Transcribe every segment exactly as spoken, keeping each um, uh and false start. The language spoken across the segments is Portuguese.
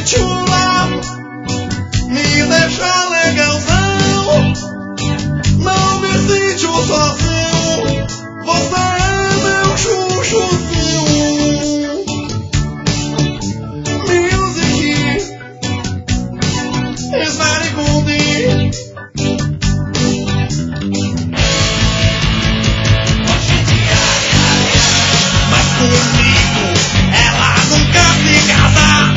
chula, me deixa legalzão. Não me sinto sozinho, você é meu chuchuzinho. Music is very good. Mas comigo ela nunca se casa.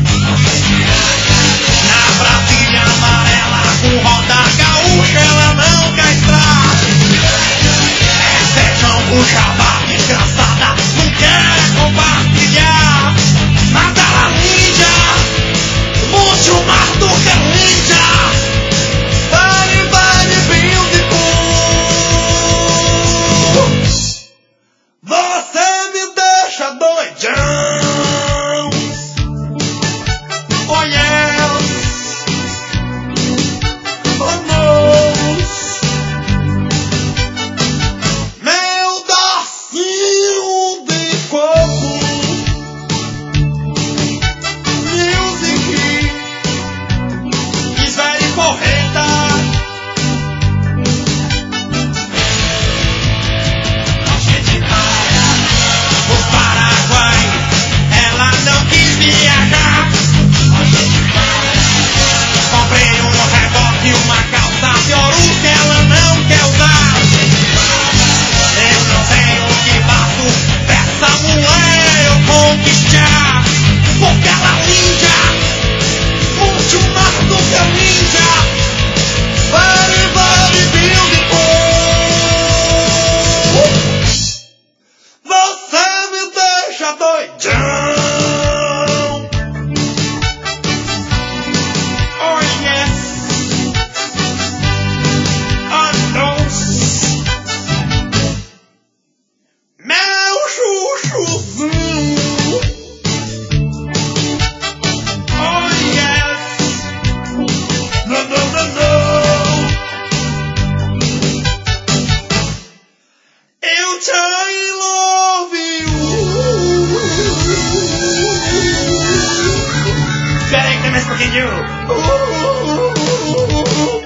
Na Brasília amarela com roda gaúcha ela não quer entrar. É feijão com jabá, desgraçada, não quer compartilhar. Mas ela ninja, muito mais do que ninja. Vai, vai, beautiful. Você me deixa doidão. Oh yes, oh no. Meu docinho de coco. Music is very correta. O Paraguai, ela não quis viajar. Comprei um reboque e uma calça Fioru que ela não quer usar. Eu não sei o que faço pra essa mulher eu conquistar. Porque ela é ninja, muito mais do que ninja. Very, very beautiful. Você me deixa doidão. Oh yes, oh no. Meu chuchuzinho. Oh yes, no, no, no, no. Eu te love you. Espera aí que tem mais um pouquinho.